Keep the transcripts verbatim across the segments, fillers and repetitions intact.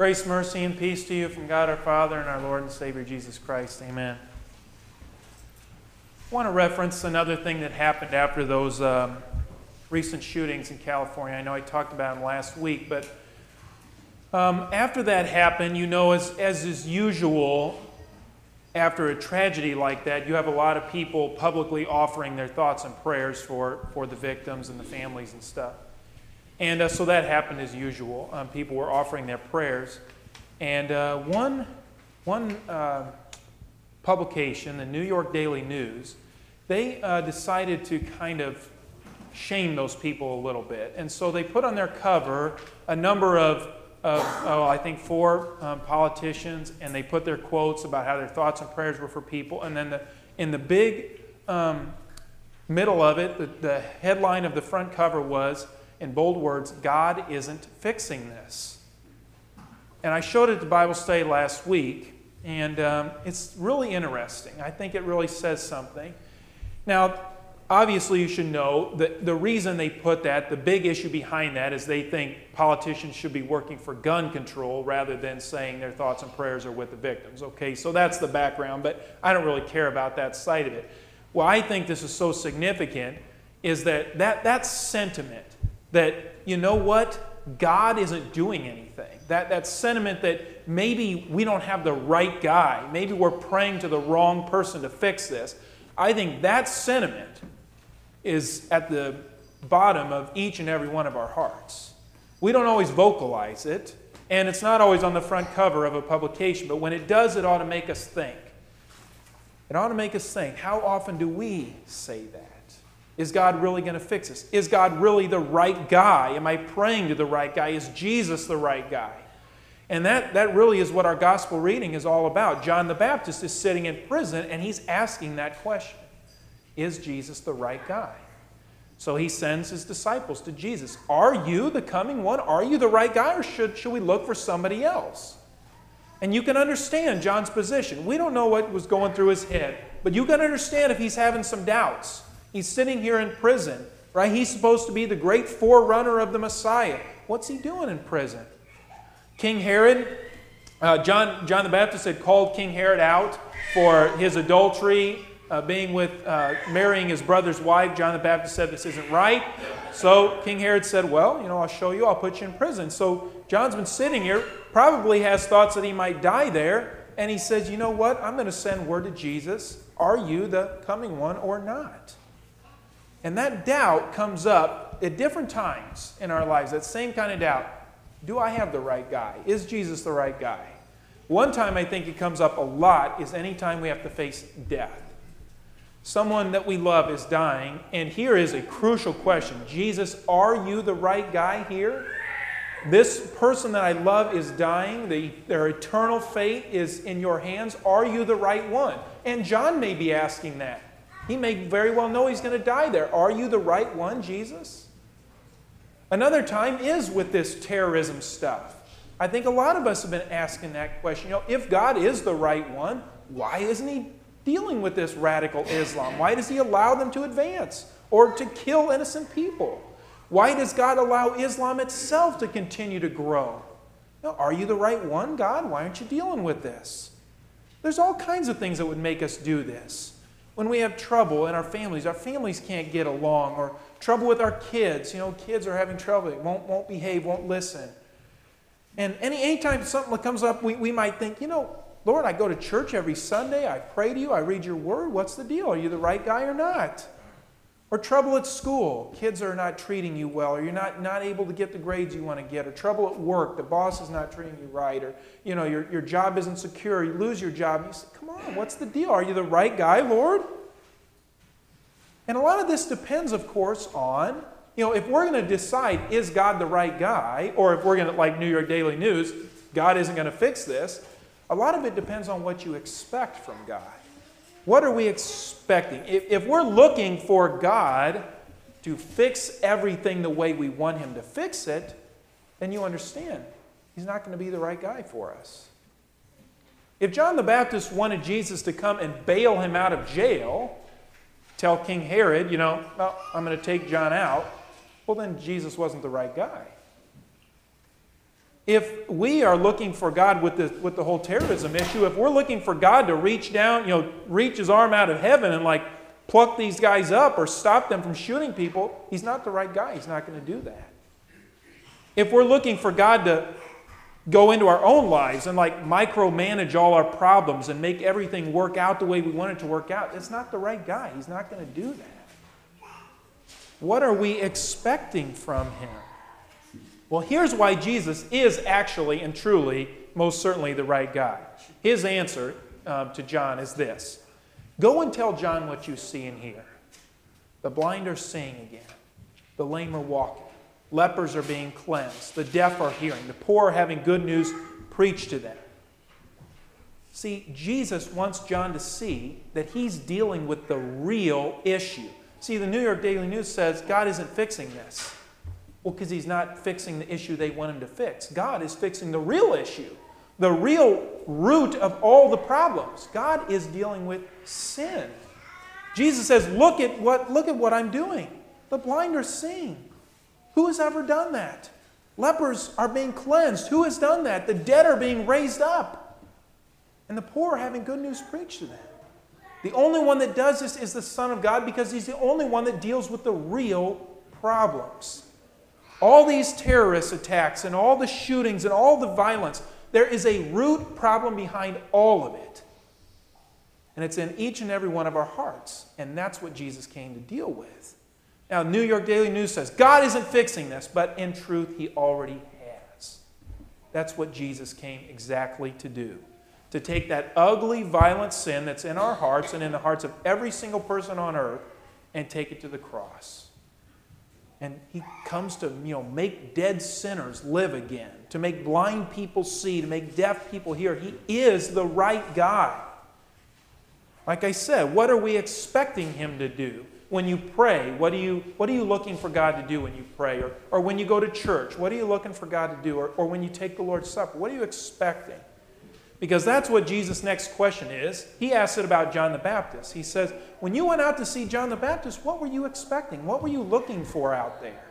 Grace, mercy, and peace to you from God our Father and our Lord and Savior Jesus Christ. Amen. I want to reference another thing that happened after those um, recent shootings in California. I know I talked about them last week, but um, after that happened, you know, as, as is usual, after a tragedy like that, you have a lot of people publicly offering their thoughts and prayers for, for the victims and the families and stuff. And uh, so that happened as usual. Um, people were offering their prayers. And uh, one, one uh, publication, the New York Daily News, they uh, decided to kind of shame those people a little bit. And so they put on their cover a number of, of oh, I think four um, politicians, and they put their quotes about how their thoughts and prayers were for people. And then the, in the big um, middle of it, the, the headline of the front cover was, in bold words, God isn't fixing this. And I showed it at the Bible study last week, and um, it's really interesting. I think it really says something. Now, obviously you should know that the reason they put that, the big issue behind that, is they think politicians should be working for gun control rather than saying their thoughts and prayers are with the victims. Okay, so that's the background, but I don't really care about that side of it. Why I think this is so significant is that that, that sentiment, that, you know what, God isn't doing anything. That, that sentiment that maybe we don't have the right guy, maybe we're praying to the wrong person to fix this. I think that sentiment is at the bottom of each and every one of our hearts. We don't always vocalize it, and it's not always on the front cover of a publication, but when it does, it ought to make us think. It ought to make us think, how often do we say that? Is God really going to fix us? Is God really the right guy? Am I praying to the right guy? Is Jesus the right guy? And that, that really is what our gospel reading is all about. John the Baptist is sitting in prison, and he's asking that question. Is Jesus the right guy? So he sends his disciples to Jesus. Are you the coming one? Are you the right guy, or should, should we look for somebody else? And you can understand John's position. We don't know what was going through his head, but you can understand if he's having some doubts. He's sitting here in prison, right? He's supposed to be the great forerunner of the Messiah. What's he doing in prison? King Herod, uh, John, John the Baptist had called King Herod out for his adultery, uh, being with, uh, marrying his brother's wife. John the Baptist said this isn't right. So King Herod said, well, you know, I'll show you, I'll put you in prison. So John's been sitting here, probably has thoughts that he might die there, and he says, you know what, I'm going to send word to Jesus. Are you the coming one or not? And that doubt comes up at different times in our lives, that same kind of doubt. Do I have the right guy? Is Jesus the right guy? One time I think it comes up a lot is anytime we have to face death. Someone that we love is dying, and here is a crucial question. Jesus, are you the right guy here? This person that I love is dying. The, their eternal fate is in your hands. Are you the right one? And John may be asking that. He may very well know he's going to die there. Are you the right one, Jesus? Another time is with this terrorism stuff. I think a lot of us have been asking that question. You know, if God is the right one, why isn't he dealing with this radical Islam? Why does he allow them to advance or to kill innocent people? Why does God allow Islam itself to continue to grow? You know, are you the right one, God? Why aren't you dealing with this? There's all kinds of things that would make us do this. When we have trouble in our families, our families can't get along, or trouble with our kids. You know, kids are having trouble, they won't, won't behave, won't listen. And any anytime something comes up, we, we might think, you know, Lord, I go to church every Sunday, I pray to you, I read your word. What's the deal? Are you the right guy or not? Or trouble at school. Kids are not treating you well, or you're not, not able to get the grades you want to get. Or trouble at work. The boss is not treating you right. Or, you know, your, your job isn't secure. You lose your job. You say, come on, what's the deal? Are you the right guy, Lord? And a lot of this depends, of course, on, you know, if we're going to decide, is God the right guy? Or if we're going to, like New York Daily News, God isn't going to fix this. A lot of it depends on what you expect from God. What are we expecting? If, if we're looking for God to fix everything the way we want him to fix it, then you understand he's not going to be the right guy for us. If John the Baptist wanted Jesus to come and bail him out of jail, tell King Herod, you know, well, I'm going to take John out, well, then Jesus wasn't the right guy. If we are looking for God with the, with the whole terrorism issue, if we're looking for God to reach down, you know, reach his arm out of heaven and like pluck these guys up or stop them from shooting people, he's not the right guy. He's not going to do that. If we're looking for God to go into our own lives and like micromanage all our problems and make everything work out the way we want it to work out, it's not the right guy. He's not going to do that. What are we expecting from him? Well, here's why Jesus is actually and truly, most certainly, the right guy. His answer um, to John is this. Go and tell John what you see and hear. The blind are seeing again. The lame are walking. Lepers are being cleansed. The deaf are hearing. The poor are having good news preached to them. See, Jesus wants John to see that he's dealing with the real issue. See, the New York Daily News says God isn't fixing this. Well, because he's not fixing the issue they want him to fix. God is fixing the real issue, the real root of all the problems. God is dealing with sin. Jesus says, look at what, look at what I'm doing. The blind are seeing. Who has ever done that? Lepers are being cleansed. Who has done that? The dead are being raised up. And the poor are having good news preached to them. The only one that does this is the Son of God because he's the only one that deals with the real problems. All these terrorist attacks and all the shootings and all the violence, there is a root problem behind all of it. And it's in each and every one of our hearts. And that's what Jesus came to deal with. Now, New York Daily News says, God isn't fixing this, but in truth, he already has. That's what Jesus came exactly to do. To take that ugly, violent sin that's in our hearts and in the hearts of every single person on earth and take it to the cross. And he comes to, you know, make dead sinners live again, to make blind people see, to make deaf people hear. He is the right guy. Like I said, what are we expecting him to do? When you pray, what are you, what are you looking for God to do when you pray? Or, or when you go to church, what are you looking for God to do? Or, or when you take the Lord's Supper, what are you expecting? Because that's what Jesus' next question is. He asks it about John the Baptist. He says, when you went out to see John the Baptist, what were you expecting? What were you looking for out there?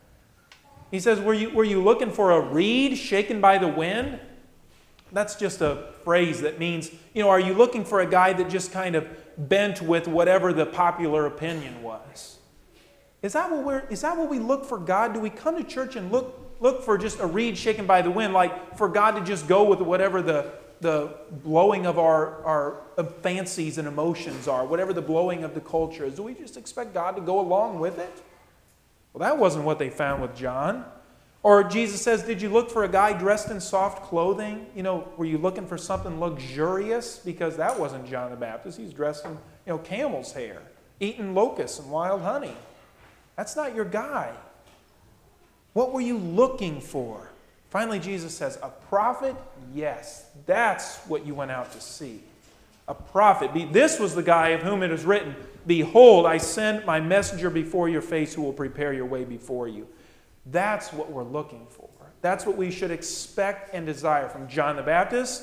He says, were you, were you looking for a reed shaken by the wind? That's just a phrase that means, you know, are you looking for a guy that just kind of bent with whatever the popular opinion was? Is that what we're, is that what we look for God? Do we come to church and look, look for just a reed shaken by the wind, like for God to just go with whatever the the blowing of our, our fancies and emotions are, whatever the blowing of the culture is? Do we just expect God to go along with it? Well, that wasn't what they found with John. Or Jesus says, did you look for a guy dressed in soft clothing? You know, were you looking for something luxurious? Because that wasn't John the Baptist. He's dressed in, you know, camel's hair, eating locusts and wild honey. That's not your guy. What were you looking for? Finally, Jesus says, a prophet? Yes, that's what you went out to see. A prophet. This was the guy of whom it is written, behold, I send my messenger before your face who will prepare your way before you. That's what we're looking for. That's what we should expect and desire from John the Baptist,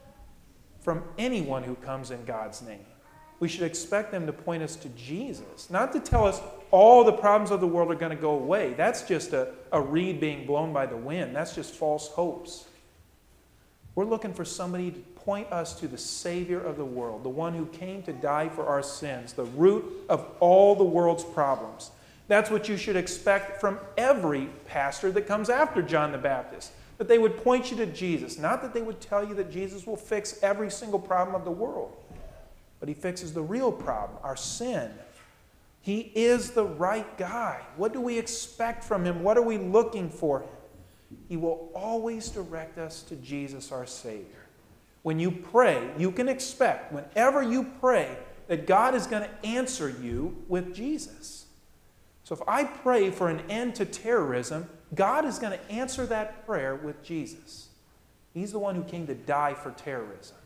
from anyone who comes in God's name. We should expect them to point us to Jesus, not to tell us all the problems of the world are going to go away. That's just a, a reed being blown by the wind. That's just false hopes. We're looking for somebody to point us to the Savior of the world, the one who came to die for our sins, the root of all the world's problems. That's what you should expect from every pastor that comes after John the Baptist, that they would point you to Jesus, not that they would tell you that Jesus will fix every single problem of the world. But he fixes the real problem, our sin. He is the right guy. What do we expect from him? What are we looking for him? He will always direct us to Jesus, our Savior. When you pray, you can expect, whenever you pray, that God is going to answer you with Jesus. So if I pray for an end to terrorism, God is going to answer that prayer with Jesus. He's the one who came to die for terrorism.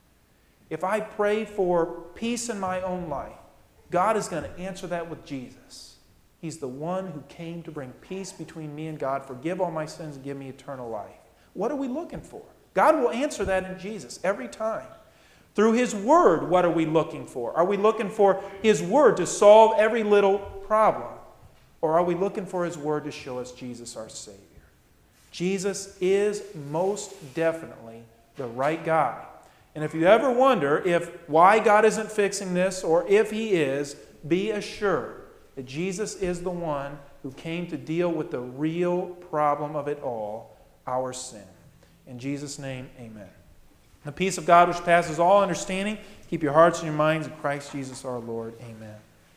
If I pray for peace in my own life, God is going to answer that with Jesus. He's the one who came to bring peace between me and God, forgive all my sins, and give me eternal life. What are we looking for? God will answer that in Jesus every time. Through his word, what are we looking for? Are we looking for his word to solve every little problem? Or are we looking for his word to show us Jesus, our Savior? Jesus is most definitely the right guy. And if you ever wonder if why God isn't fixing this, or if He is, be assured that Jesus is the one who came to deal with the real problem of it all, our sin. In Jesus' name, amen. The peace of God which passes all understanding, keep your hearts and your minds in Christ Jesus our Lord. Amen.